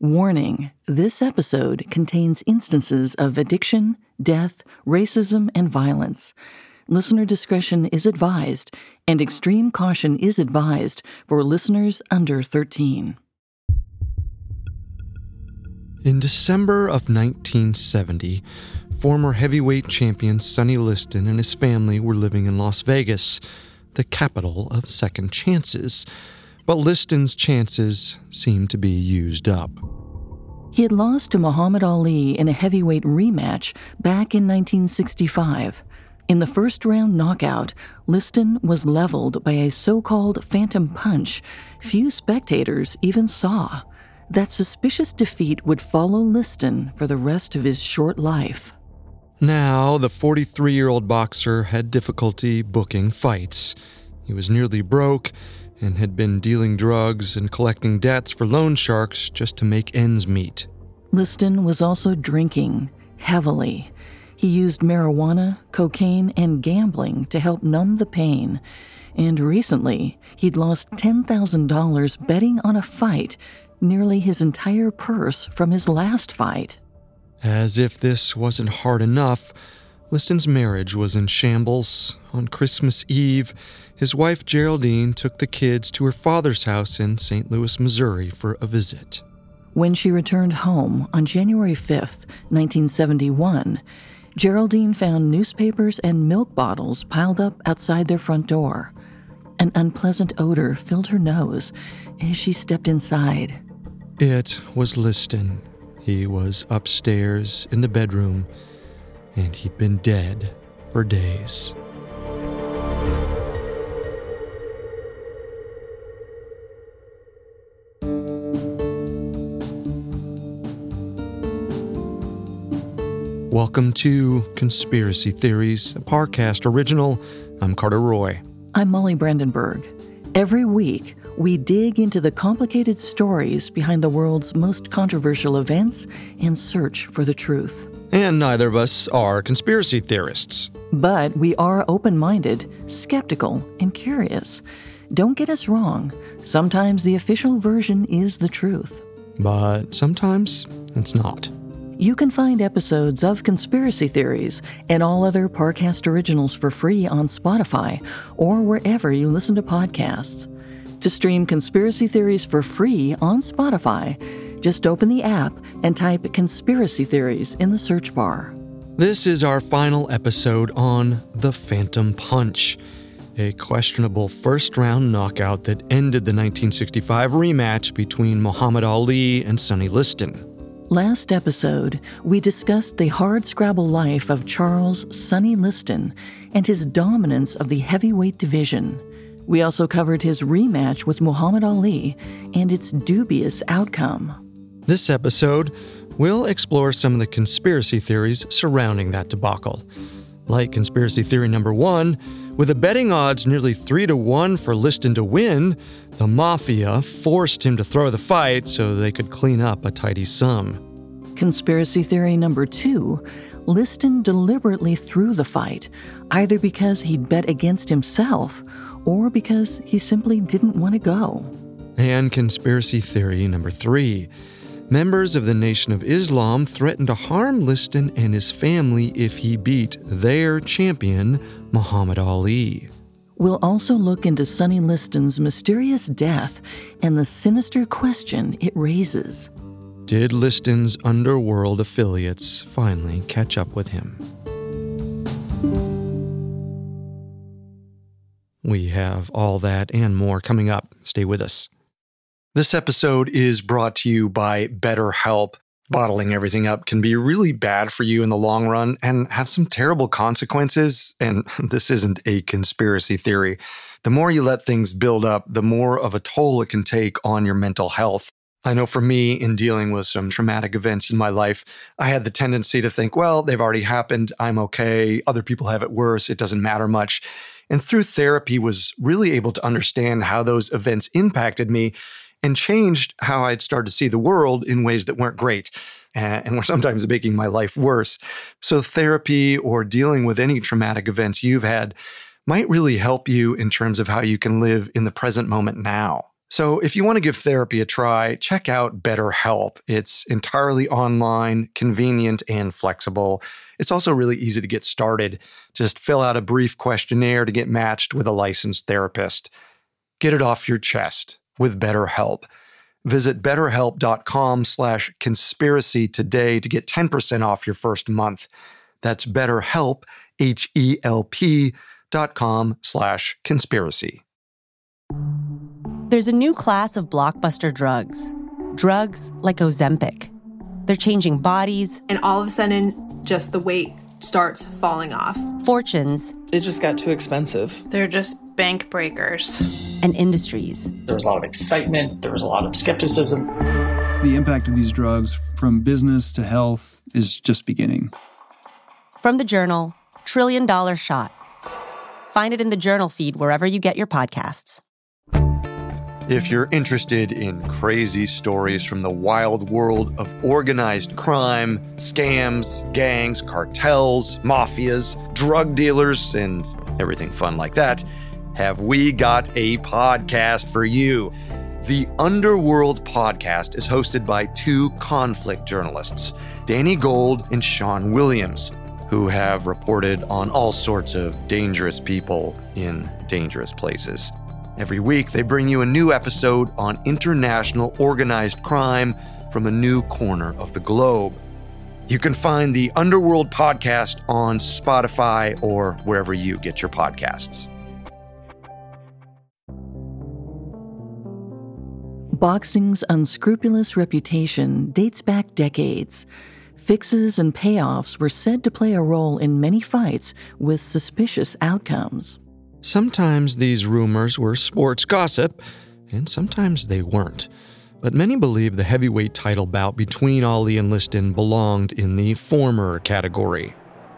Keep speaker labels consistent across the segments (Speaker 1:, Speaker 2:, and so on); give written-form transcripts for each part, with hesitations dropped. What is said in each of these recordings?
Speaker 1: Warning: this episode contains instances of addiction, death, racism, and violence. Listener discretion is advised, and extreme caution is advised for listeners under 13.
Speaker 2: In December of 1970, former heavyweight champion Sonny Liston and his family were living in Las Vegas, the capital of second chances. But Liston's chances seemed to be used up.
Speaker 1: He had lost to Muhammad Ali in a heavyweight rematch back in 1965. In the first-round knockout, Liston was leveled by a so-called phantom punch few spectators even saw. That suspicious defeat would follow Liston for the rest of his short life.
Speaker 2: Now, the 43-year-old boxer had difficulty booking fights. He was nearly broke and had been dealing drugs and collecting debts for loan sharks just to make ends meet.
Speaker 1: Liston was also drinking heavily. He used marijuana, cocaine, and gambling to help numb the pain. And recently, he'd lost $10,000 betting on a fight, nearly his entire purse from his last fight.
Speaker 2: As if this wasn't hard enough, Liston's marriage was in shambles. On Christmas Eve, his wife Geraldine took the kids to her father's house in St. Louis, Missouri for a visit.
Speaker 1: When she returned home on January 5th, 1971, Geraldine found newspapers and milk bottles piled up outside their front door. An unpleasant odor filled her nose as she stepped inside.
Speaker 2: It was Liston. He was upstairs in the bedroom, and he'd been dead for days. Welcome to Conspiracy Theories, a Parcast original. I'm Carter Roy.
Speaker 1: I'm Molly Brandenburg. Every week, we dig into the complicated stories behind the world's most controversial events and search for the truth.
Speaker 2: And neither of us are conspiracy theorists.
Speaker 1: But we are open-minded, skeptical, and curious. Don't get us wrong. Sometimes the official version is the truth.
Speaker 2: But sometimes it's not.
Speaker 1: You can find episodes of Conspiracy Theories and all other Parcast originals for free on Spotify or wherever you listen to podcasts. To stream Conspiracy Theories for free on Spotify, just open the app and type Conspiracy Theories in the search bar.
Speaker 2: This is our final episode on The Phantom Punch, a questionable first-round knockout that ended the 1965 rematch between Muhammad Ali and Sonny Liston.
Speaker 1: Last episode, we discussed the hardscrabble life of Charles Sonny Liston and his dominance of the heavyweight division. We also covered his rematch with Muhammad Ali and its dubious outcome.
Speaker 2: This episode, we'll explore some of the conspiracy theories surrounding that debacle. Like conspiracy theory number 1, with the betting odds nearly 3-1 for Liston to win, the Mafia forced him to throw the fight so they could clean up a tidy sum.
Speaker 1: Conspiracy theory number 2, Liston deliberately threw the fight, either because he'd bet against himself or because he simply didn't want to go.
Speaker 2: And conspiracy theory number 3, members of the Nation of Islam threatened to harm Liston and his family if he beat their champion, Muhammad Ali.
Speaker 1: We'll also look into Sonny Liston's mysterious death and the sinister question it raises.
Speaker 2: Did Liston's underworld affiliates finally catch up with him? We have all that and more coming up. Stay with us. This episode is brought to you by BetterHelp. Bottling everything up can be really bad for you in the long run and have some terrible consequences. And this isn't a conspiracy theory. The more you let things build up, the more of a toll it can take on your mental health. I know for me, in dealing with some traumatic events in my life, I had the tendency to think, well, they've already happened. I'm okay. Other people have it worse. It doesn't matter much. And through therapy was really able to understand how those events impacted me and changed how I'd started to see the world in ways that weren't great and were sometimes making my life worse. So therapy or dealing with any traumatic events you've had might really help you in terms of how you can live in the present moment now. So if you want to give therapy a try, check out BetterHelp. It's entirely online, convenient, and flexible. It's also really easy to get started. Just fill out a brief questionnaire to get matched with a licensed therapist. Get it off your chest with BetterHelp. Visit betterhelp.com/conspiracy today to get 10% off your first month. That's BetterHelp, HELP.com/conspiracy.
Speaker 3: There's a new class of blockbuster drugs like Ozempic. They're changing bodies.
Speaker 4: And all of a sudden, just the weight starts falling off.
Speaker 3: Fortunes.
Speaker 5: It just got too expensive.
Speaker 6: They're just bank breakers.
Speaker 3: And industries.
Speaker 7: There was a lot of excitement. There was a lot of skepticism.
Speaker 8: The impact of these drugs from business to health is just beginning.
Speaker 3: From the Journal, $1 Trillion Shot. Find it in the Journal feed wherever you get your podcasts.
Speaker 2: If you're interested in crazy stories from the wild world of organized crime, scams, gangs, cartels, mafias, drug dealers, and everything fun like that, have we got a podcast for you. The Underworld podcast is hosted by two conflict journalists, Danny Gold and Sean Williams, who have reported on all sorts of dangerous people in dangerous places. Every week, they bring you a new episode on international organized crime from a new corner of the globe. You can find the Underworld podcast on Spotify or wherever you get your podcasts.
Speaker 1: Boxing's unscrupulous reputation dates back decades. Fixes and payoffs were said to play a role in many fights with suspicious outcomes.
Speaker 2: Sometimes these rumors were sports gossip, and sometimes they weren't. But many believe the heavyweight title bout between Ali and Liston belonged in the former category.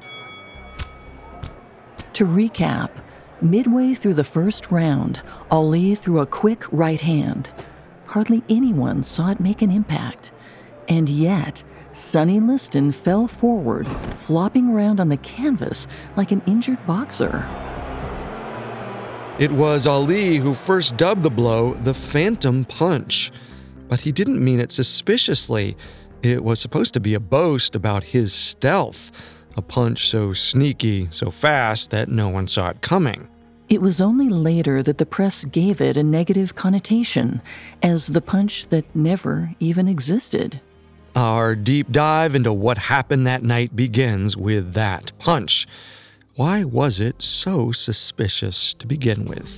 Speaker 1: To recap, midway through the first round, Ali threw a quick right hand. Hardly anyone saw it make an impact. And yet, Sonny Liston fell forward, flopping around on the canvas like an injured boxer.
Speaker 2: It was Ali who first dubbed the blow the Phantom Punch. But he didn't mean it suspiciously. It was supposed to be a boast about his stealth, a punch so sneaky, so fast that no one saw it coming.
Speaker 1: It was only later that the press gave it a negative connotation, as the punch that never even existed.
Speaker 2: Our deep dive into what happened that night begins with that punch. Why was it so suspicious to begin with?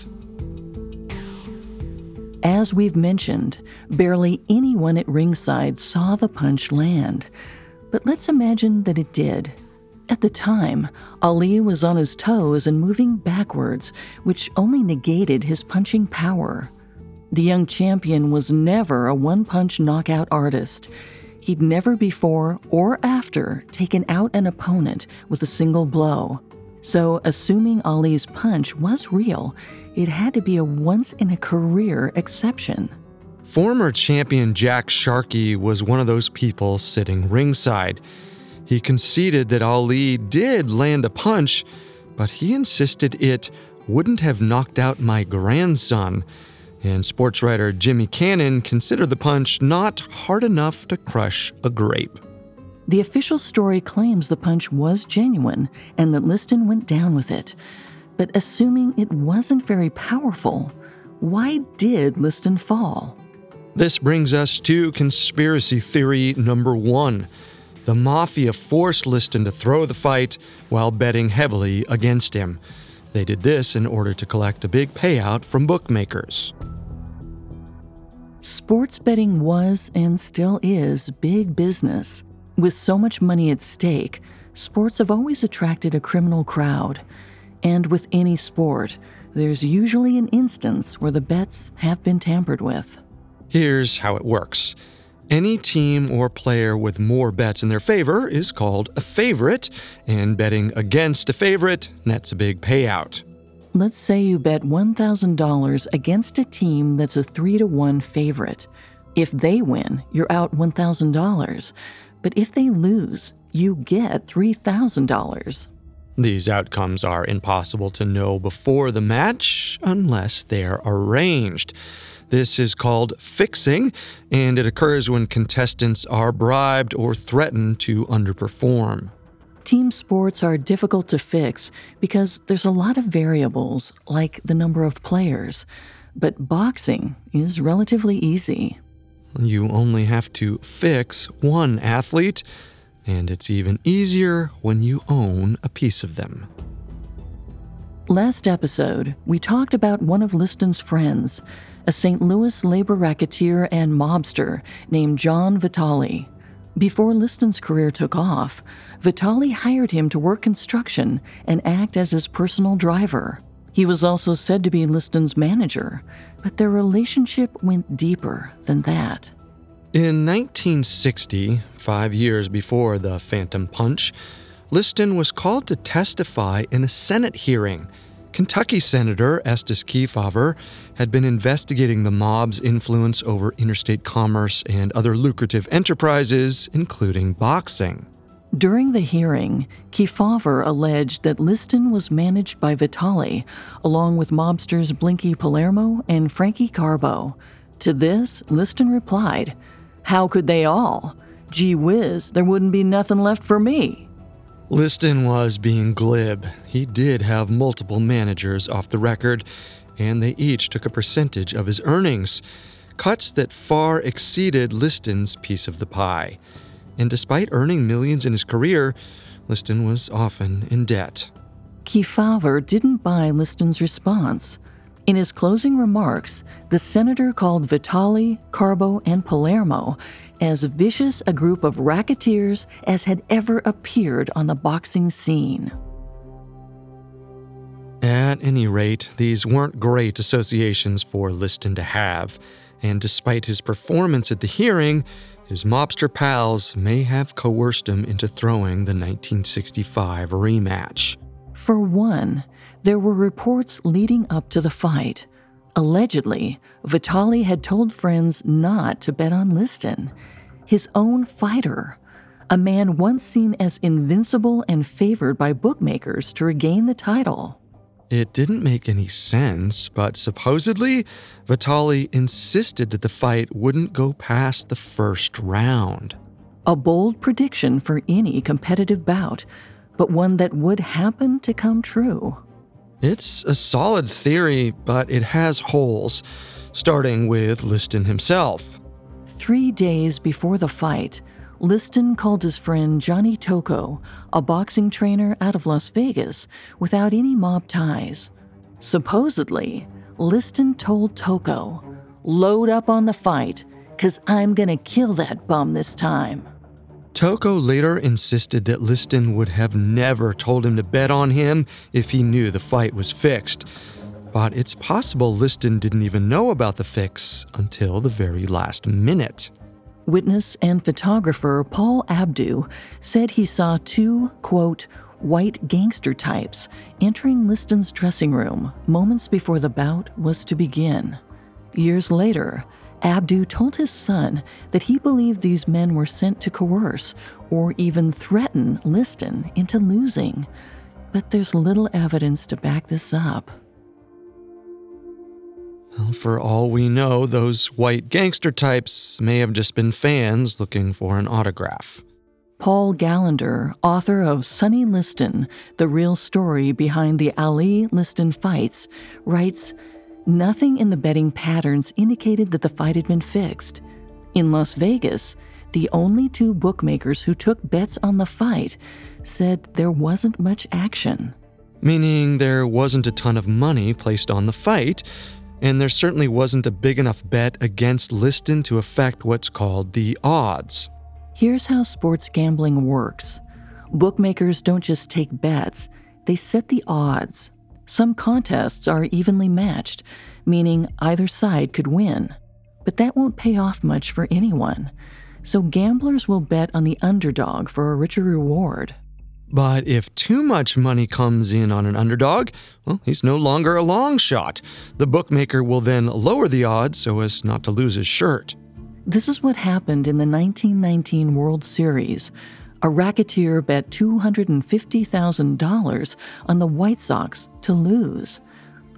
Speaker 1: As we've mentioned, barely anyone at ringside saw the punch land. But let's imagine that it did. At the time, Ali was on his toes and moving backwards, which only negated his punching power. The young champion was never a one-punch knockout artist. He'd never before or after taken out an opponent with a single blow. So, assuming Ali's punch was real, it had to be a once-in-a-career exception.
Speaker 2: Former champion Jack Sharkey was one of those people sitting ringside. He conceded that Ali did land a punch, but he insisted it wouldn't have knocked out my grandson. And sports writer Jimmy Cannon considered the punch not hard enough to crush a grape.
Speaker 1: The official story claims the punch was genuine and that Liston went down with it. But assuming it wasn't very powerful, why did Liston fall?
Speaker 2: This brings us to conspiracy theory number 1. The Mafia forced Liston to throw the fight while betting heavily against him. They did this in order to collect a big payout from bookmakers.
Speaker 1: Sports betting was and still is big business. With so much money at stake, sports have always attracted a criminal crowd. And with any sport, there's usually an instance where the bets have been tampered with.
Speaker 2: Here's how it works. Any team or player with more bets in their favor is called a favorite, and betting against a favorite nets a big payout.
Speaker 1: Let's say you bet $1,000 against a team that's a 3-1 favorite. If they win, you're out $1,000. But if they lose, you get $3,000.
Speaker 2: These outcomes are impossible to know before the match unless they're arranged. This is called fixing, and it occurs when contestants are bribed or threatened to underperform.
Speaker 1: Team sports are difficult to fix because there's a lot of variables, like the number of players. But boxing is relatively easy.
Speaker 2: You only have to fix one athlete, and it's even easier when you own a piece of them.
Speaker 1: Last episode, we talked about one of Liston's friends, a St. Louis labor racketeer and mobster named John Vitale. Before Liston's career took off, Vitale hired him to work construction and act as his personal driver. He was also said to be Liston's manager, but their relationship went deeper than that.
Speaker 2: In 1960, 5 years before the Phantom Punch, Liston was called to testify in a Senate hearing. Kentucky Senator Estes Kefauver had been investigating the mob's influence over interstate commerce and other lucrative enterprises, including boxing.
Speaker 1: During the hearing, Kefauver alleged that Liston was managed by Vitale, along with mobsters Blinky Palermo and Frankie Carbo. To this, Liston replied, "How could they all? Gee whiz, there wouldn't be nothing left for me."
Speaker 2: Liston was being glib. He did have multiple managers off the record, and they each took a percentage of his earnings, cuts that far exceeded Liston's piece of the pie. And despite earning millions in his career, Liston was often in debt.
Speaker 1: Kefauver didn't buy Liston's response. In his closing remarks, the senator called Vitale, Carbo, and Palermo as vicious a group of racketeers as had ever appeared on the boxing scene.
Speaker 2: At any rate, these weren't great associations for Liston to have, and despite his performance at the hearing, his mobster pals may have coerced him into throwing the 1965 rematch.
Speaker 1: For one, there were reports leading up to the fight. Allegedly, Vitale had told friends not to bet on Liston, his own fighter, a man once seen as invincible and favored by bookmakers to regain the title.
Speaker 2: It didn't make any sense, but supposedly, Vitale insisted that the fight wouldn't go past the first round.
Speaker 1: A bold prediction for any competitive bout, but one that would happen to come true.
Speaker 2: It's a solid theory, but it has holes, starting with Liston himself.
Speaker 1: 3 days before the fight, Liston called his friend Johnny Tocco, a boxing trainer out of Las Vegas, without any mob ties. Supposedly, Liston told Tocco, "Load up on the fight, 'cause I'm gonna kill that bum this time."
Speaker 2: Tocco later insisted that Liston would have never told him to bet on him if he knew the fight was fixed. But it's possible Liston didn't even know about the fix until the very last minute.
Speaker 1: Witness and photographer Paul Abdu said he saw two, quote, white gangster types entering Liston's dressing room moments before the bout was to begin. Years later, Abdu told his son that he believed these men were sent to coerce or even threaten Liston into losing. But there's little evidence to back this up.
Speaker 2: Well, for all we know, those white gangster types may have just been fans looking for an autograph.
Speaker 1: Paul Gallender, author of Sonny Liston, The Real Story Behind the Ali-Liston Fights, writes, "Nothing in the betting patterns indicated that the fight had been fixed. In Las Vegas, the only two bookmakers who took bets on the fight said there wasn't much action."
Speaker 2: Meaning there wasn't a ton of money placed on the fight, and there certainly wasn't a big enough bet against Liston to affect what's called the odds.
Speaker 1: Here's how sports gambling works. Bookmakers don't just take bets, they set the odds. Some contests are evenly matched, meaning either side could win. But that won't pay off much for anyone. So gamblers will bet on the underdog for a richer reward.
Speaker 2: But if too much money comes in on an underdog, well, he's no longer a long shot. The bookmaker will then lower the odds so as not to lose his shirt.
Speaker 1: This is what happened in the 1919 World Series. A racketeer bet $250,000 on the White Sox to lose.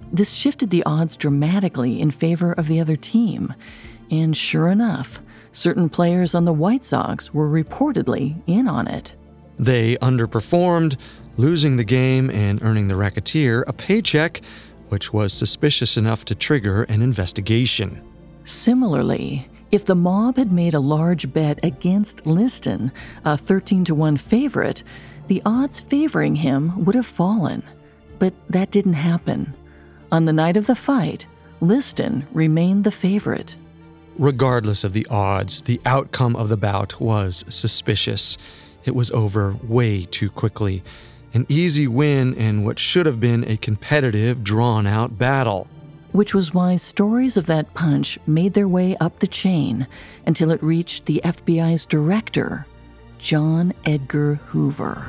Speaker 1: This shifted the odds dramatically in favor of the other team. And sure enough, certain players on the White Sox were reportedly in on it.
Speaker 2: They underperformed, losing the game and earning the racketeer a paycheck, which was suspicious enough to trigger an investigation.
Speaker 1: Similarly, if the mob had made a large bet against Liston, a 13-1 favorite, the odds favoring him would have fallen. But that didn't happen. On the night of the fight, Liston remained the favorite.
Speaker 2: Regardless of the odds, the outcome of the bout was suspicious. It was over way too quickly. An easy win in what should have been a competitive, drawn-out battle.
Speaker 1: Which was why stories of that punch made their way up the chain until it reached the FBI's director, John Edgar Hoover.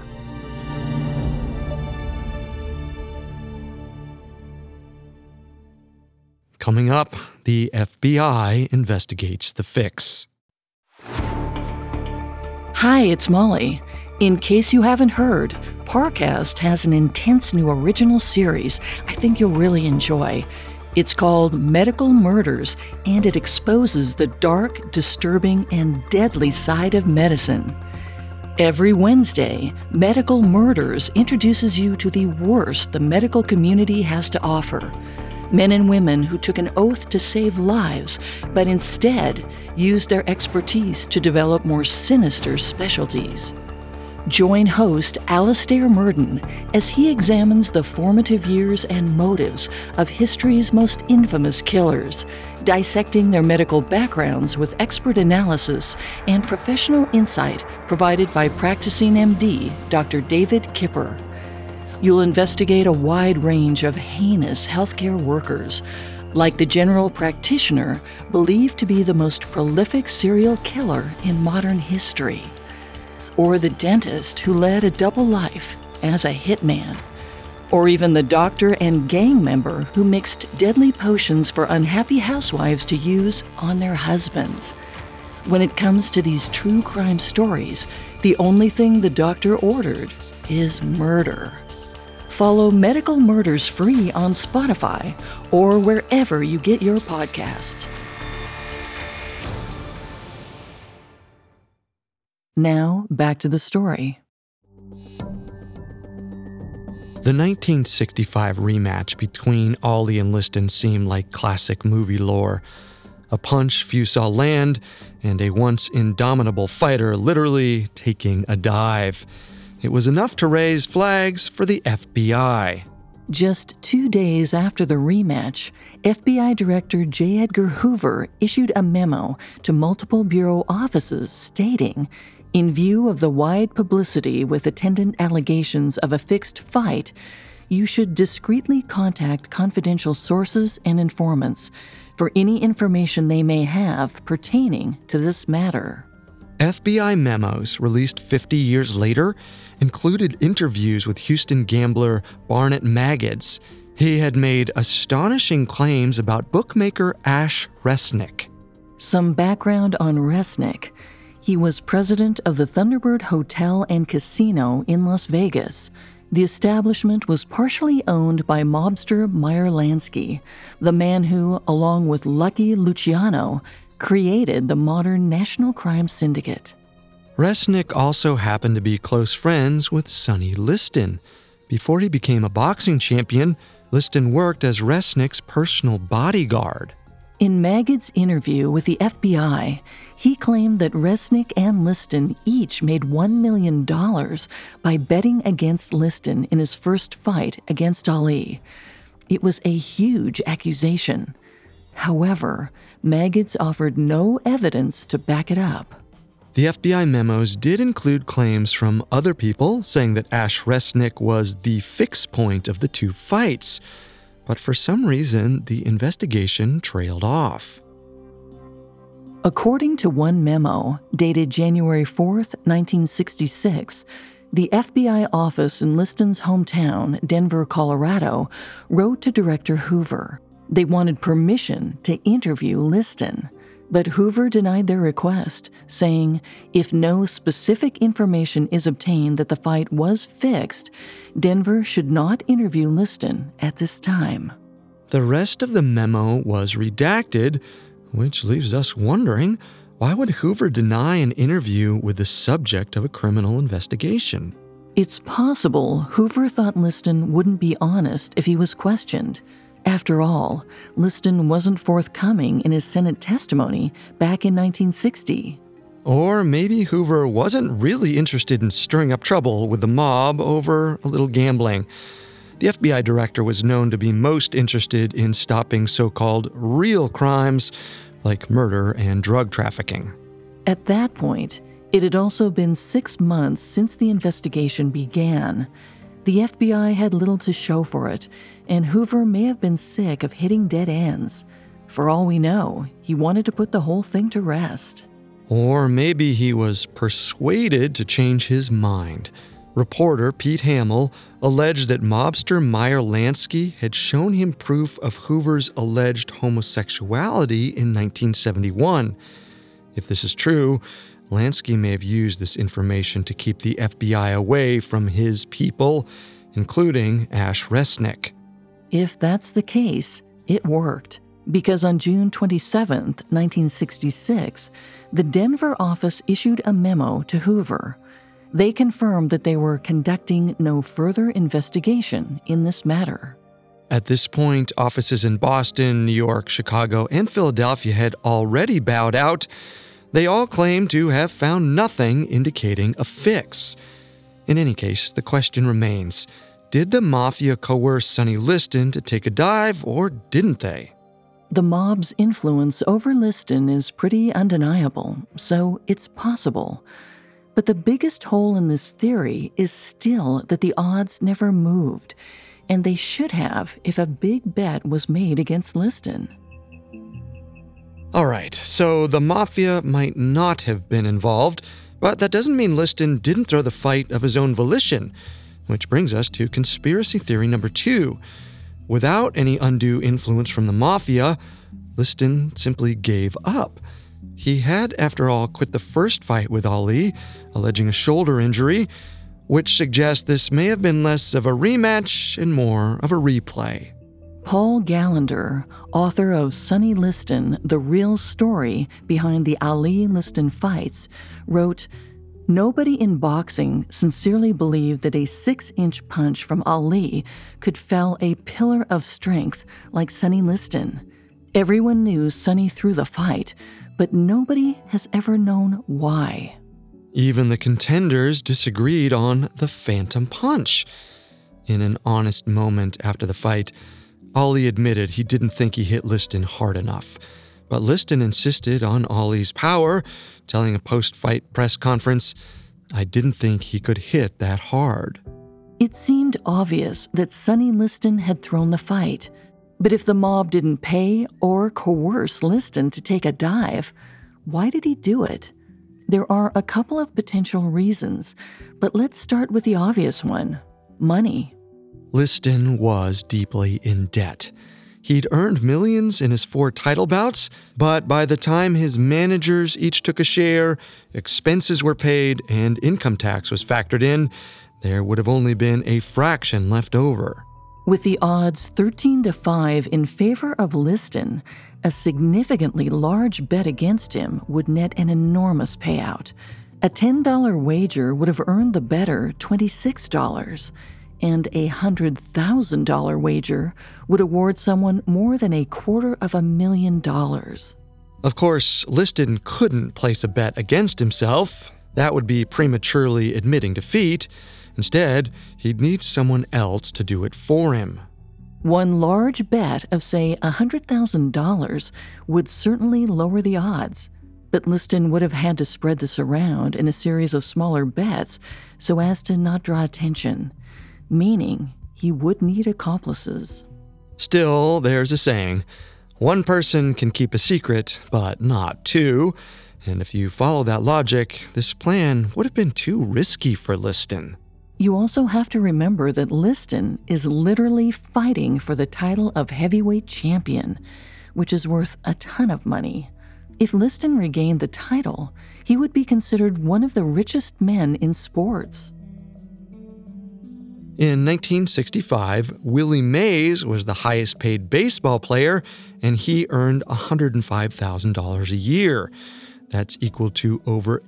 Speaker 2: Coming up, the FBI investigates the fix.
Speaker 1: Hi, it's Molly. In case you haven't heard, Parcast has an intense new original series I think you'll really enjoy. It's called Medical Murders, and it exposes the dark, disturbing, and deadly side of medicine. Every Wednesday, Medical Murders introduces you to the worst the medical community has to offer. Men and women who took an oath to save lives, but instead used their expertise to develop more sinister specialties. Join host Alastair Murden as he examines the formative years and motives of history's most infamous killers, dissecting their medical backgrounds with expert analysis and professional insight provided by practicing MD Dr. David Kipper. You'll investigate a wide range of heinous healthcare workers, like the general practitioner believed to be the most prolific serial killer in modern history, or the dentist who led a double life as a hitman, or even the doctor and gang member who mixed deadly potions for unhappy housewives to use on their husbands. When it comes to these true crime stories, the only thing the doctor ordered is murder. Follow Medical Murders free on Spotify or wherever you get your podcasts. Now, back to the story.
Speaker 2: The 1965 rematch between Ollie and Liston seemed like classic movie lore. A punch few saw land, and a once indomitable fighter literally taking a dive. It was enough to raise flags for the FBI.
Speaker 1: Just 2 days after the rematch, FBI Director J. Edgar Hoover issued a memo to multiple bureau offices stating, in view of the wide publicity with attendant allegations of a fixed fight, you should discreetly contact confidential sources and informants for any information they may have pertaining to this matter.
Speaker 2: FBI memos released 50 years later included interviews with Houston gambler Barnett Maggots. He had made astonishing claims about bookmaker Ash Resnick.
Speaker 1: Some background on Resnick. He was president of the Thunderbird Hotel and Casino in Las Vegas. The establishment was partially owned by mobster Meyer Lansky, the man who, along with Lucky Luciano, created the modern National Crime Syndicate.
Speaker 2: Resnick also happened to be close friends with Sonny Liston. Before he became a boxing champion, Liston worked as Resnick's personal bodyguard.
Speaker 1: In Maggots' interview with the FBI, he claimed that Resnick and Liston each made $1 million by betting against Liston in his first fight against Ali. It was a huge accusation. However, Maggots offered no evidence to back it up.
Speaker 2: The FBI memos did include claims from other people saying that Ash Resnick was the fix point of the two fights, but for some reason, the investigation trailed off.
Speaker 1: According to one memo, dated January 4th, 1966, the FBI office in Liston's hometown, Denver, Colorado, wrote to Director Hoover. They wanted permission to interview Liston, but Hoover denied their request, saying if no specific information is obtained that the fight was fixed, Denver should not interview Liston at this time.
Speaker 2: The rest of the memo was redacted, which leaves us wondering, why would Hoover deny an interview with the subject of a criminal investigation?
Speaker 1: It's possible Hoover thought Liston wouldn't be honest if he was questioned. After all, Liston wasn't forthcoming in his Senate testimony back in 1960.
Speaker 2: Or maybe Hoover wasn't really interested in stirring up trouble with the mob over a little gambling. The FBI director was known to be most interested in stopping so-called real crimes like murder and drug trafficking.
Speaker 1: At that point, it had also been 6 months since the investigation began. The FBI had little to show for it, and Hoover may have been sick of hitting dead ends. For all we know, he wanted to put the whole thing to rest.
Speaker 2: Or maybe he was persuaded to change his mind. Reporter Pete Hamill alleged that mobster Meyer Lansky had shown him proof of Hoover's alleged homosexuality in 1971. If this is true, Lansky may have used this information to keep the FBI away from his people, including Ash Resnick.
Speaker 1: If that's the case, it worked, because on June 27, 1966, the Denver office issued a memo to Hoover. They confirmed that they were conducting no further investigation in this matter.
Speaker 2: At this point, offices in Boston, New York, Chicago, and Philadelphia had already bowed out. They all claimed to have found nothing indicating a fix. In any case, the question remains, did the mafia coerce Sonny Liston to take a dive, or didn't they?
Speaker 1: The mob's influence over Liston is pretty undeniable, so it's possible. But the biggest hole in this theory is still that the odds never moved, and they should have if a big bet was made against Liston.
Speaker 2: All right, so the mafia might not have been involved, but that doesn't mean Liston didn't throw the fight of his own volition, which brings us to conspiracy theory number 2. Without any undue influence from the mafia, Liston simply gave up. He had, after all, quit the first fight with Ali, alleging a shoulder injury, which suggests this may have been less of a rematch and more of a replay.
Speaker 1: Paul Gallender, author of Sonny Liston, The Real Story Behind the Ali-Liston Fights, wrote, "Nobody in boxing sincerely believed that a 6-inch punch from Ali could fell a pillar of strength like Sonny Liston. Everyone knew Sonny threw the fight, but nobody has ever known why."
Speaker 2: Even the contenders disagreed on the phantom punch. In an honest moment after the fight, Ali admitted he didn't think he hit Liston hard enough. But Liston insisted on Ali's power, telling a post-fight press conference, "I didn't think he could hit that hard."
Speaker 1: It seemed obvious that Sonny Liston had thrown the fight. But if the mob didn't pay or coerce Liston to take a dive, why did he do it? There are a couple of potential reasons, but let's start with the obvious one: money.
Speaker 2: Liston was deeply in debt. He'd earned millions in his 4 title bouts, but by the time his managers each took a share, expenses were paid, and income tax was factored in, there would have only been a fraction left over.
Speaker 1: With the odds 13-5 in favor of Liston, a significantly large bet against him would net an enormous payout. A $10 wager would have earned the bettor $26, and a $100,000 wager would award someone more than $250,000.
Speaker 2: Of course, Liston couldn't place a bet against himself. That would be prematurely admitting defeat. Instead, he'd need someone else to do it for him.
Speaker 1: One large bet of, say, $100,000 would certainly lower the odds, but Liston would have had to spread this around in a series of smaller bets so as to not draw attention, meaning he would need accomplices.
Speaker 2: Still, there's a saying, one person can keep a secret, but not 2. And if you follow that logic, this plan would have been too risky for Liston.
Speaker 1: You also have to remember that Liston is literally fighting for the title of heavyweight champion, which is worth a ton of money. If Liston regained the title, he would be considered one of the richest men in sports.
Speaker 2: In 1965, Willie Mays was the highest paid baseball player, and he earned $105,000 a year. That's equal to over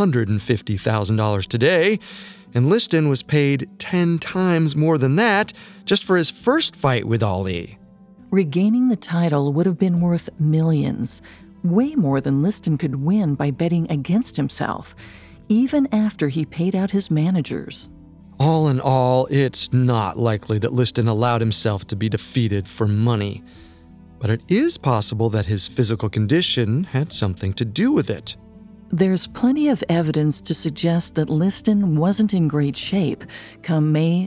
Speaker 2: $850,000 today. And Liston was paid 10 times more than that just for his first fight with Ali.
Speaker 1: Regaining the title would have been worth millions, way more than Liston could win by betting against himself, even after he paid out his managers.
Speaker 2: All in all, it's not likely that Liston allowed himself to be defeated for money. But it is possible that his physical condition had something to do with it.
Speaker 1: There's plenty of evidence to suggest that Liston wasn't in great shape come May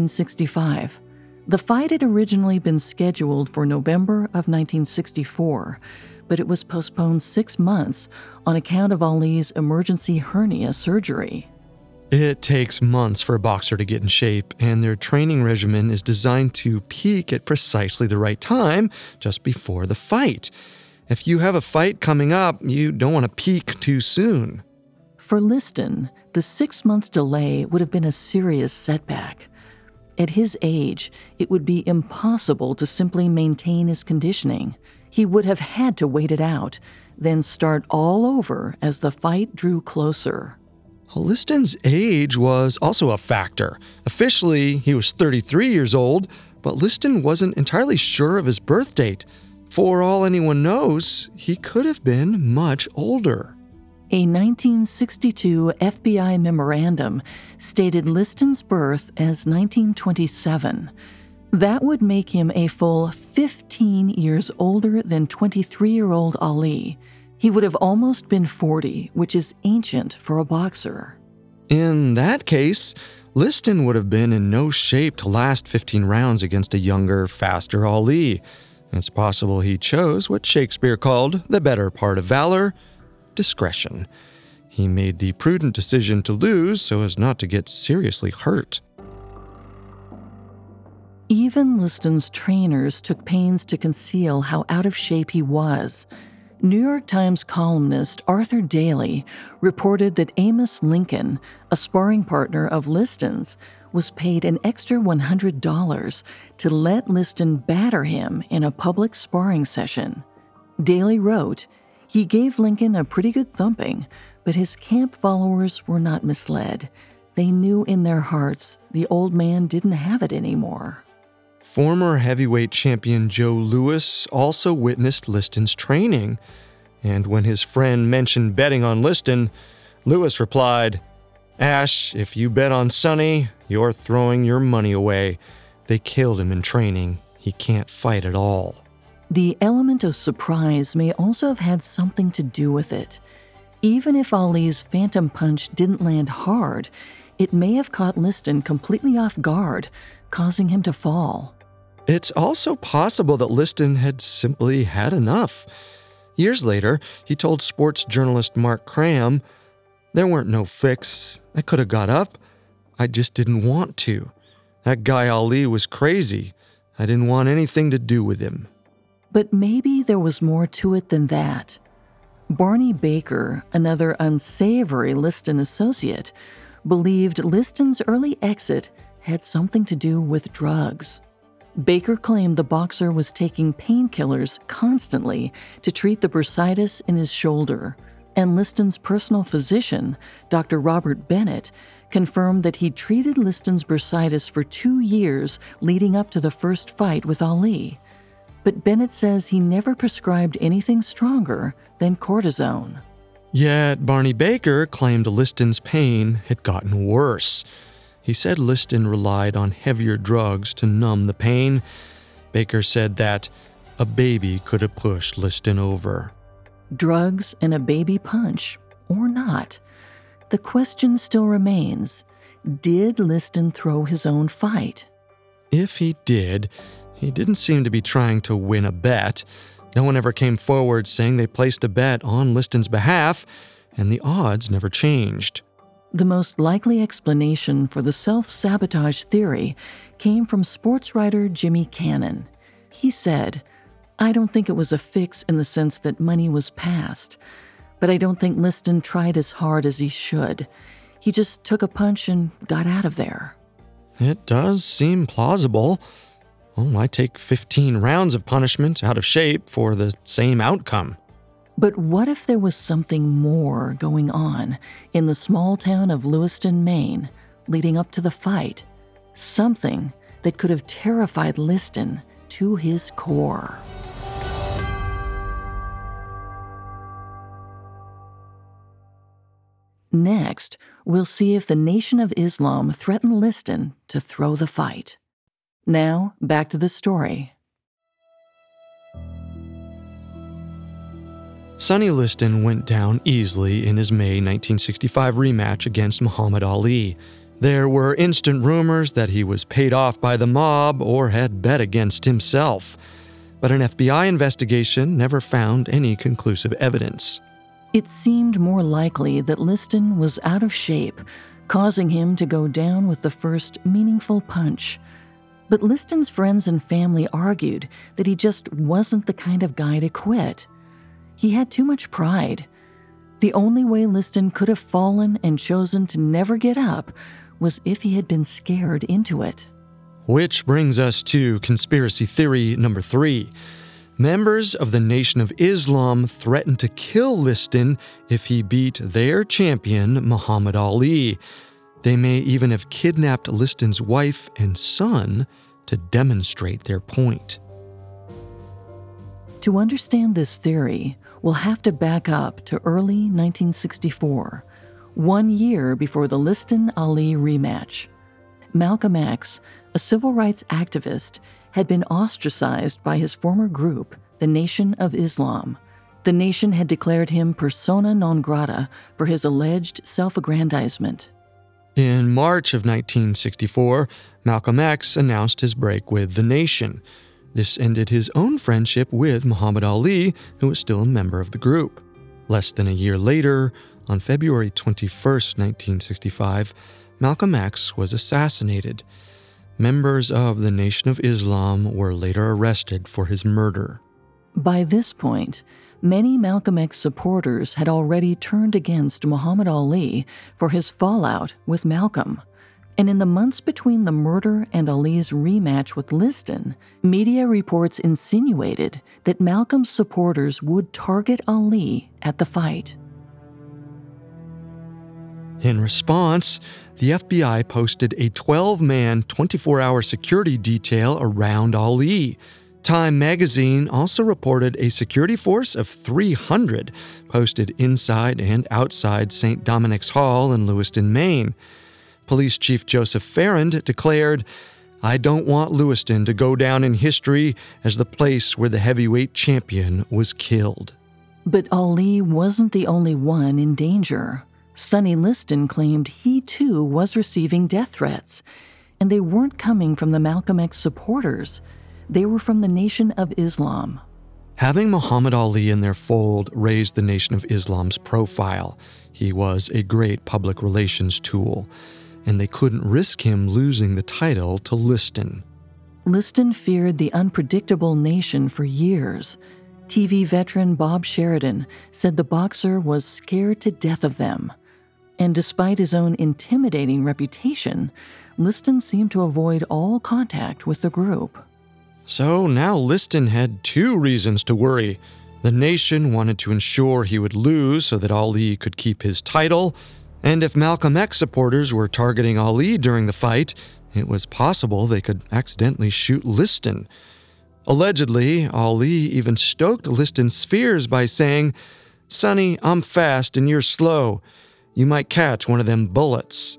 Speaker 1: 1965. The fight had originally been scheduled for November of 1964, but it was postponed 6 months on account of Ali's emergency hernia surgery.
Speaker 2: It takes months for a boxer to get in shape, and their training regimen is designed to peak at precisely the right time, just before the fight. If you have a fight coming up, you don't want to peak too soon.
Speaker 1: For Liston, the 6-month delay would have been a serious setback. At his age, it would be impossible to simply maintain his conditioning. He would have had to wait it out, then start all over as the fight drew closer.
Speaker 2: Liston's age was also a factor. Officially, he was 33 years old, but Liston wasn't entirely sure of his birth date. For all anyone knows, he could have been much older.
Speaker 1: A 1962 FBI memorandum stated Liston's birth as 1927. That would make him a full 15 years older than 23-year-old Ali. He would have almost been 40, which is ancient for a boxer.
Speaker 2: In that case, Liston would have been in no shape to last 15 rounds against a younger, faster Ali. It's possible he chose what Shakespeare called the better part of valor, discretion. He made the prudent decision to lose so as not to get seriously hurt.
Speaker 1: Even Liston's trainers took pains to conceal how out of shape he was. New York Times columnist Arthur Daly reported that Amos Lincoln, a sparring partner of Liston's, was paid an extra $100 to let Liston batter him in a public sparring session. Daly wrote, "He gave Lincoln a pretty good thumping, but his camp followers were not misled. They knew in their hearts the old man didn't have it anymore."
Speaker 2: Former heavyweight champion Joe Louis also witnessed Liston's training, and when his friend mentioned betting on Liston, Louis replied, "Ash, if you bet on Sonny, you're throwing your money away. They killed him in training. He can't fight at all."
Speaker 1: The element of surprise may also have had something to do with it. Even if Ali's phantom punch didn't land hard, it may have caught Liston completely off guard, causing him to fall.
Speaker 2: It's also possible that Liston had simply had enough. Years later, he told sports journalist Mark Cram, "There weren't no fix. I could have got up. I just didn't want to. That guy Ali was crazy. I didn't want anything to do with him."
Speaker 1: But maybe there was more to it than that. Barney Baker, another unsavory Liston associate, believed Liston's early exit had something to do with drugs. Baker claimed the boxer was taking painkillers constantly to treat the bursitis in his shoulder, and Liston's personal physician, Dr. Robert Bennett, confirmed that he treated Liston's bursitis for 2 years leading up to the first fight with Ali. But Bennett says he never prescribed anything stronger than cortisone.
Speaker 2: Yet Barney Baker claimed Liston's pain had gotten worse. He said Liston relied on heavier drugs to numb the pain. Baker said that a baby could have pushed Liston over.
Speaker 1: Drugs and a baby punch, or not. The question still remains, did Liston throw his own fight?
Speaker 2: If he did, he didn't seem to be trying to win a bet. No one ever came forward saying they placed a bet on Liston's behalf, and the odds never changed.
Speaker 1: The most likely explanation for the self-sabotage theory came from sports writer Jimmy Cannon. He said, "I don't think it was a fix in the sense that money was passed, but I don't think Liston tried as hard as he should. He just took a punch and got out of there."
Speaker 2: It does seem plausible. Why take 15 rounds of punishment out of shape for the same outcome?
Speaker 1: But what if there was something more going on in the small town of Lewiston, Maine, leading up to the fight? Something that could have terrified Liston to his core. Next, we'll see if the Nation of Islam threatened Liston to throw the fight. Now, back to the story.
Speaker 2: Sonny Liston went down easily in his May 1965 rematch against Muhammad Ali. There were instant rumors that he was paid off by the mob or had bet against himself. But an FBI investigation never found any conclusive evidence.
Speaker 1: It seemed more likely that Liston was out of shape, causing him to go down with the first meaningful punch. But Liston's friends and family argued that he just wasn't the kind of guy to quit. He had too much pride. The only way Liston could have fallen and chosen to never get up was if he had been scared into it.
Speaker 2: Which brings us to conspiracy theory number 3. Members of the Nation of Islam threatened to kill Liston if he beat their champion, Muhammad Ali. They may even have kidnapped Liston's wife and son to demonstrate their point.
Speaker 1: To understand this theory, we'll have to back up to early 1964, 1 year before the Liston-Ali rematch. Malcolm X, a civil rights activist, had been ostracized by his former group, the Nation of Islam. The nation had declared him persona non grata for his alleged self-aggrandizement.
Speaker 2: In March of 1964, Malcolm X announced his break with the Nation. This ended his own friendship with Muhammad Ali, who was still a member of the group. Less than a year later, on February 21, 1965, Malcolm X was assassinated. Members of the Nation of Islam were later arrested for his murder.
Speaker 1: By this point, many Malcolm X supporters had already turned against Muhammad Ali for his fallout with Malcolm. And in the months between the murder and Ali's rematch with Liston, media reports insinuated that Malcolm's supporters would target Ali at the fight.
Speaker 2: In response, the FBI posted a 12-man, 24-hour security detail around Ali. Time magazine also reported a security force of 300 posted inside and outside St. Dominic's Hall in Lewiston, Maine. Police Chief Joseph Farrand declared, "I don't want Lewiston to go down in history as the place where the heavyweight champion was killed."
Speaker 1: But Ali wasn't the only one in danger. Sonny Liston claimed he too was receiving death threats, and they weren't coming from the Malcolm X supporters. They were from the Nation of Islam.
Speaker 2: Having Muhammad Ali in their fold raised the Nation of Islam's profile. He was a great public relations tool, and they couldn't risk him losing the title to Liston.
Speaker 1: Liston feared the unpredictable Nation for years. TV veteran Bob Sheridan said the boxer was scared to death of them. And despite his own intimidating reputation, Liston seemed to avoid all contact with the group.
Speaker 2: So now Liston had 2 reasons to worry. The Nation wanted to ensure he would lose so that Ali could keep his title, and if Malcolm X supporters were targeting Ali during the fight, it was possible they could accidentally shoot Liston. Allegedly, Ali even stoked Liston's fears by saying, "Sonny, I'm fast and you're slow. You might catch one of them bullets."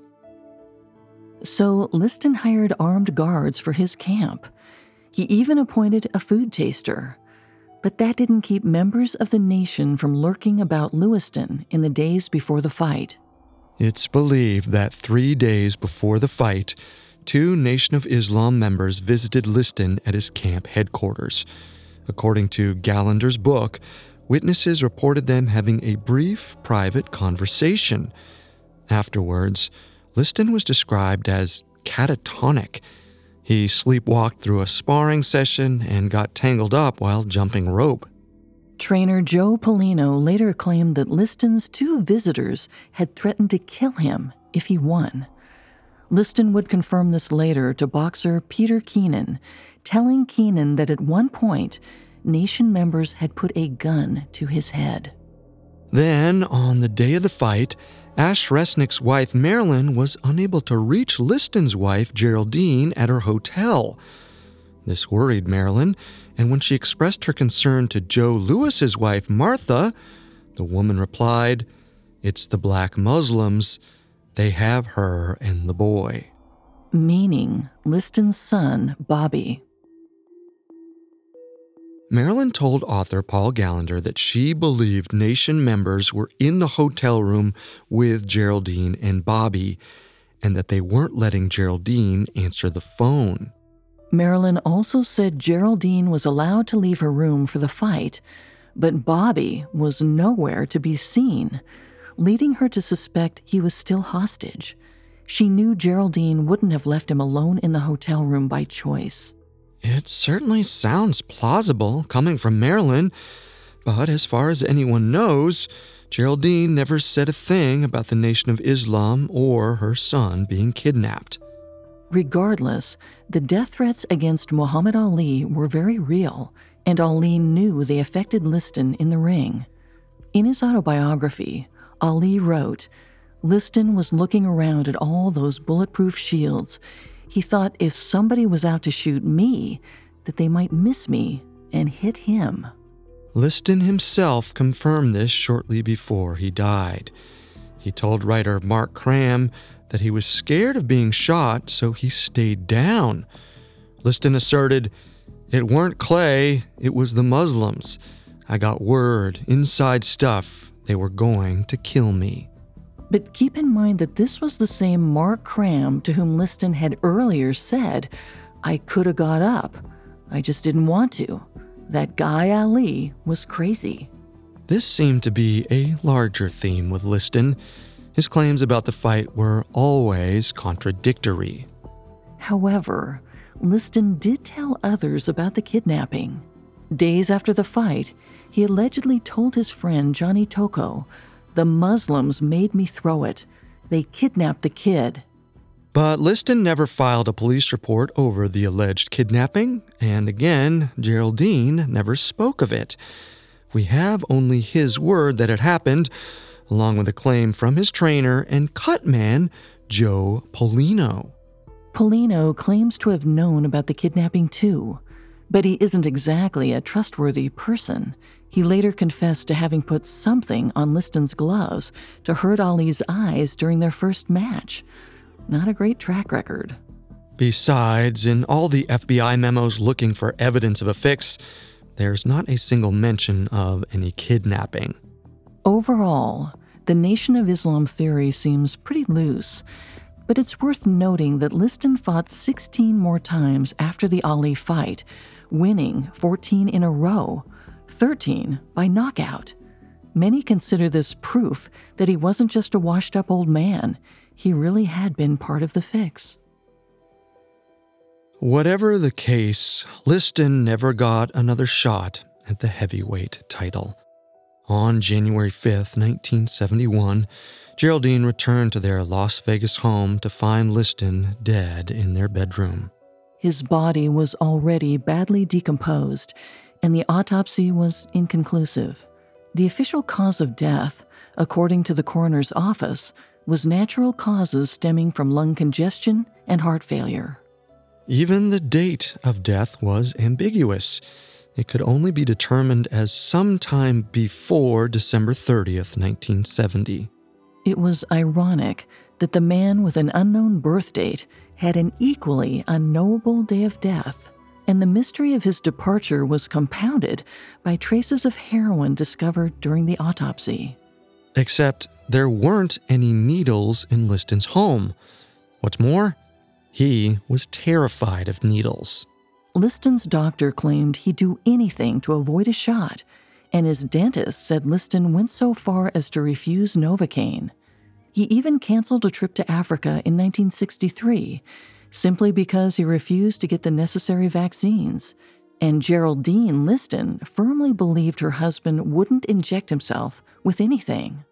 Speaker 1: So Liston hired armed guards for his camp. He even appointed a food taster. But that didn't keep members of the Nation from lurking about Lewiston in the days before the fight.
Speaker 2: It's believed that 3 days before the fight, 2 Nation of Islam members visited Liston at his camp headquarters. According to Gallander's book, witnesses reported them having a brief, private conversation. Afterwards, Liston was described as catatonic. He sleepwalked through a sparring session and got tangled up while jumping rope.
Speaker 1: Trainer Joe Polino later claimed that Liston's 2 visitors had threatened to kill him if he won. Liston would confirm this later to boxer Peter Keenan, telling Keenan that at one point, Nation members had put a gun to his head.
Speaker 2: Then, on the day of the fight, Ash Resnick's wife Marilyn was unable to reach Liston's wife Geraldine at her hotel. This worried Marilyn, and when she expressed her concern to Joe Lewis's wife Martha, the woman replied, "It's the black Muslims. They have her and the boy."
Speaker 1: Meaning Liston's son, Bobby.
Speaker 2: Marilyn told author Paul Gallagher that she believed Nation members were in the hotel room with Geraldine and Bobby, and that they weren't letting Geraldine answer the phone.
Speaker 1: Marilyn also said Geraldine was allowed to leave her room for the fight, but Bobby was nowhere to be seen, leading her to suspect he was still hostage. She knew Geraldine wouldn't have left him alone in the hotel room by choice.
Speaker 2: It certainly sounds plausible coming from Marilyn, but as far as anyone knows, Geraldine never said a thing about the Nation of Islam or her son being kidnapped.
Speaker 1: Regardless, the death threats against Muhammad Ali were very real, and Ali knew they affected Liston in the ring. In his autobiography, Ali wrote, "Liston was looking around at all those bulletproof shields. He thought if somebody was out to shoot me, that they might miss me and hit him."
Speaker 2: Liston himself confirmed this shortly before he died. He told writer Mark Cram that he was scared of being shot, so he stayed down. Liston asserted, "It weren't Clay, it was the Muslims. I got word, inside stuff, they were going to kill me."
Speaker 1: But keep in mind that this was the same Mark Cram to whom Liston had earlier said, "I could have got up. I just didn't want to. That guy Ali was crazy."
Speaker 2: This seemed to be a larger theme with Liston. His claims about the fight were always contradictory.
Speaker 1: However, Liston did tell others about the kidnapping. Days after the fight, he allegedly told his friend Johnny Toko, "The Muslims made me throw it. They kidnapped the kid."
Speaker 2: But Liston never filed a police report over the alleged kidnapping, and again, Geraldine never spoke of it. We have only his word that it happened, along with a claim from his trainer and cut man, Joe Polino.
Speaker 1: Polino claims to have known about the kidnapping too, but he isn't exactly a trustworthy person. He later confessed to having put something on Liston's gloves to hurt Ali's eyes during their first match. Not a great track record.
Speaker 2: Besides, in all the FBI memos looking for evidence of a fix, there's not a single mention of any kidnapping.
Speaker 1: Overall, the Nation of Islam theory seems pretty loose, but it's worth noting that Liston fought 16 more times after the Ali fight, winning 14 in a row, 13 by knockout. Many consider this proof that he wasn't just a washed-up old man. He really had been part of the fix.
Speaker 2: Whatever the case, Liston never got another shot at the heavyweight title. On January 5th, 1971, Geraldine returned to their Las Vegas home to find Liston dead in their bedroom.
Speaker 1: His body was already badly decomposed, and the autopsy was inconclusive. The official cause of death, according to the coroner's office, was natural causes stemming from lung congestion and heart failure.
Speaker 2: Even the date of death was ambiguous. It could only be determined as sometime before December 30th, 1970.
Speaker 1: It was ironic that the man with an unknown birth date had an equally unknowable day of death, and the mystery of his departure was compounded by traces of heroin discovered during the autopsy.
Speaker 2: Except there weren't any needles in Liston's home. What's more, he was terrified of needles.
Speaker 1: Liston's doctor claimed he'd do anything to avoid a shot, and his dentist said Liston went so far as to refuse Novocaine. He even canceled a trip to Africa in 1963, simply because he refused to get the necessary vaccines. And Geraldine Liston firmly believed her husband wouldn't inject himself with anything.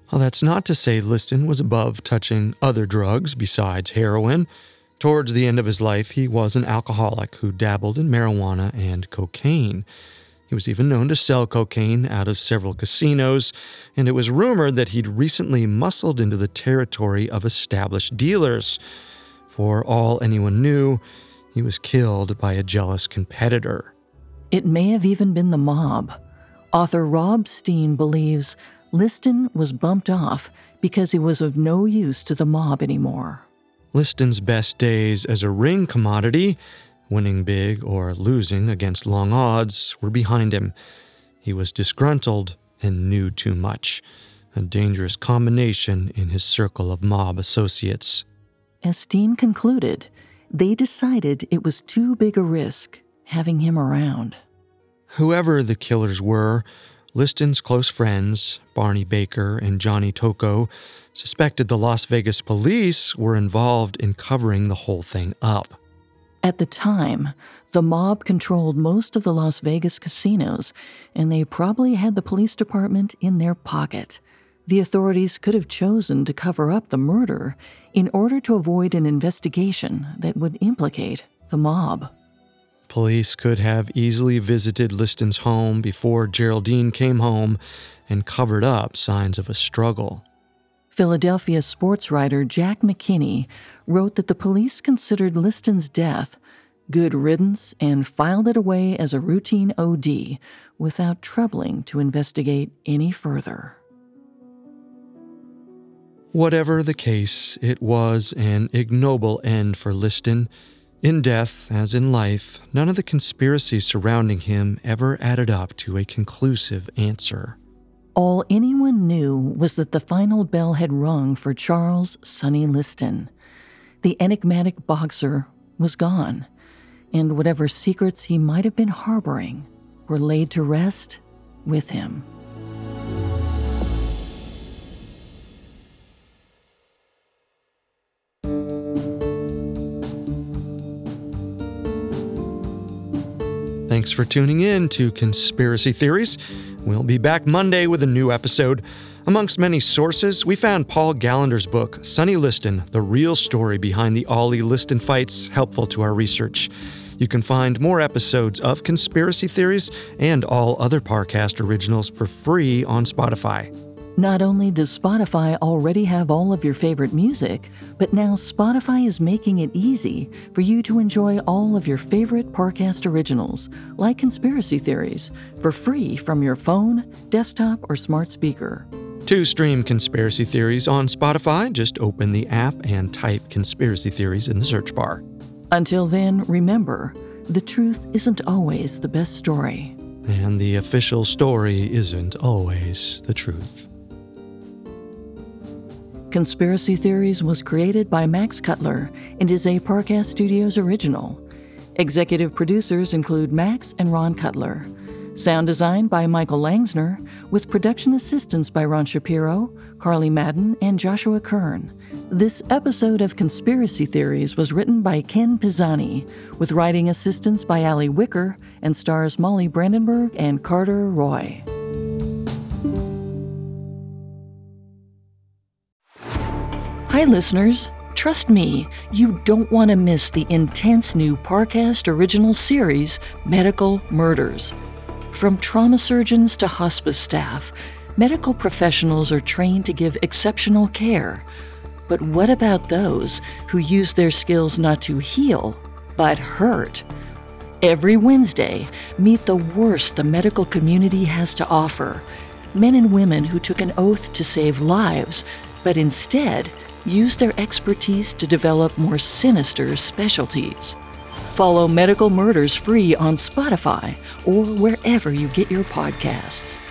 Speaker 2: Well, that's not to say Liston was above touching other drugs besides heroin. Towards the end of his life, he was an alcoholic who dabbled in marijuana and cocaine. He was even known to sell cocaine out of several casinos, and it was rumored that he'd recently muscled into the territory of established dealers. For all anyone knew, he was killed by a jealous competitor.
Speaker 1: It may have even been the mob. Author Rob Steen believes Liston was bumped off because he was of no use to the mob anymore.
Speaker 2: Liston's best days as a ring commodity, winning big or losing against long odds, were behind him. He was disgruntled and knew too much, a dangerous combination in his circle of mob associates.
Speaker 1: As Steen concluded, they decided it was too big a risk having him around.
Speaker 2: Whoever the killers were, Liston's close friends, Barney Baker and Johnny Tocco, suspected the Las Vegas police were involved in covering the whole thing up.
Speaker 1: At the time, the mob controlled most of the Las Vegas casinos, and they probably had the police department in their pocket. The authorities could have chosen to cover up the murder in order to avoid an investigation that would implicate the mob.
Speaker 2: Police could have easily visited Liston's home before Geraldine came home and covered up signs of a struggle.
Speaker 1: Philadelphia sports writer Jack McKinney wrote that the police considered Liston's death good riddance and filed it away as a routine OD without troubling to investigate any further.
Speaker 2: Whatever the case, it was an ignoble end for Liston. In death, as in life, none of the conspiracies surrounding him ever added up to a conclusive answer.
Speaker 1: All anyone knew was that the final bell had rung for Charles Sonny Liston. The enigmatic boxer was gone, and whatever secrets he might have been harboring were laid to rest with him.
Speaker 2: Thanks for tuning in to Conspiracy Theories. We'll be back Monday with a new episode. Amongst many sources, we found Paul Gallander's book, Sonny Liston, The Real Story Behind the Ollie Liston Fights, helpful to our research. You can find more episodes of Conspiracy Theories and all other Parcast originals for free on Spotify.
Speaker 1: Not only does Spotify already have all of your favorite music, but now Spotify is making it easy for you to enjoy all of your favorite Parcast originals, like Conspiracy Theories, for free from your phone, desktop, or smart speaker.
Speaker 2: To stream Conspiracy Theories on Spotify, just open the app and type Conspiracy Theories in the search bar.
Speaker 1: Until then, remember, the truth isn't always the best story.
Speaker 2: And the official story isn't always the truth.
Speaker 1: Conspiracy Theories was created by Max Cutler and is a Parcast Studios original. Executive producers include Max and Ron Cutler. Sound design by Michael Langsner, with production assistance by Ron Shapiro, Carly Madden, and Joshua Kern. This episode of Conspiracy Theories was written by Ken Pisani, with writing assistance by Ali Wicker, and stars Molly Brandenburg and Carter Roy. Hi, listeners. Trust me, you don't want to miss the intense new Parcast original series, Medical Murders. From trauma surgeons to hospice staff, medical professionals are trained to give exceptional care. But what about those who use their skills not to heal, but hurt? Every Wednesday, meet the worst the medical community has to offer. Men and women who took an oath to save lives, but instead use their expertise to develop more sinister specialties. Follow Medical Murders free on Spotify or wherever you get your podcasts.